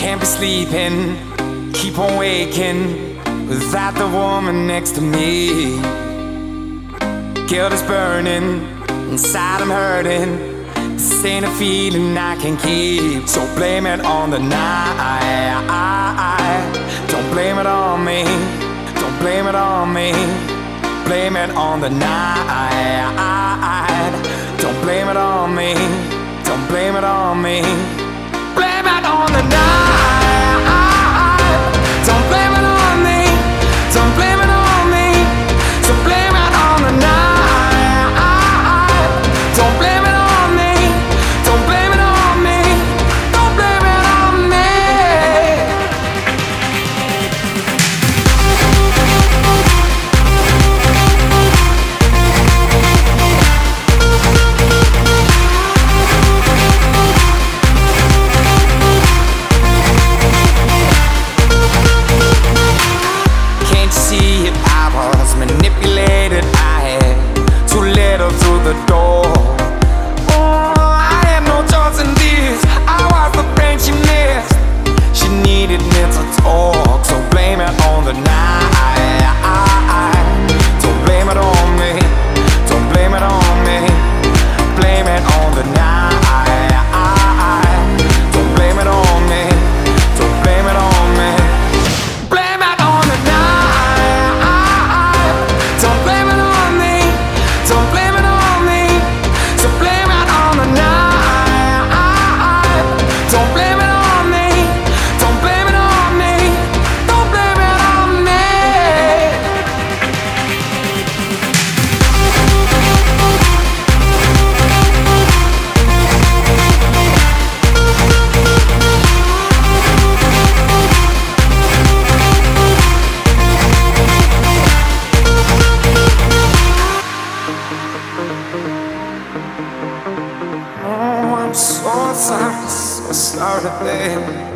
Can't be sleeping, keep on waking without the woman next to me. Guilt is burning, inside I'm hurting. This ain't a feeling I can keep. So blame it on the night. Don't blame it on me. Don't blame it on me. Blame it on the night. Don't blame it on me. Don't blame it on me. Blame it on the night. Don't blame it on me. Don't blame it on me. So blame it on the night. Don't blame it on me. Don't blame it on me. Don't blame it on me. Can't you see it? I was manipulated. I had too little through the door. Oh, I had no choice in this. I was the friend she missed. She needed me to talk. So blame it on the night. Don't blame it on me. Don't blame it on me. Blame it on the night. Don't blame it on me. Don't blame it on me. Blame it on the night. Don't blame it on me. Don't blame it on me. So blame it on the night. Don't blame it on me. Don't blame it on me. Don't blame it on me. Oh, I'm so sorry, babe.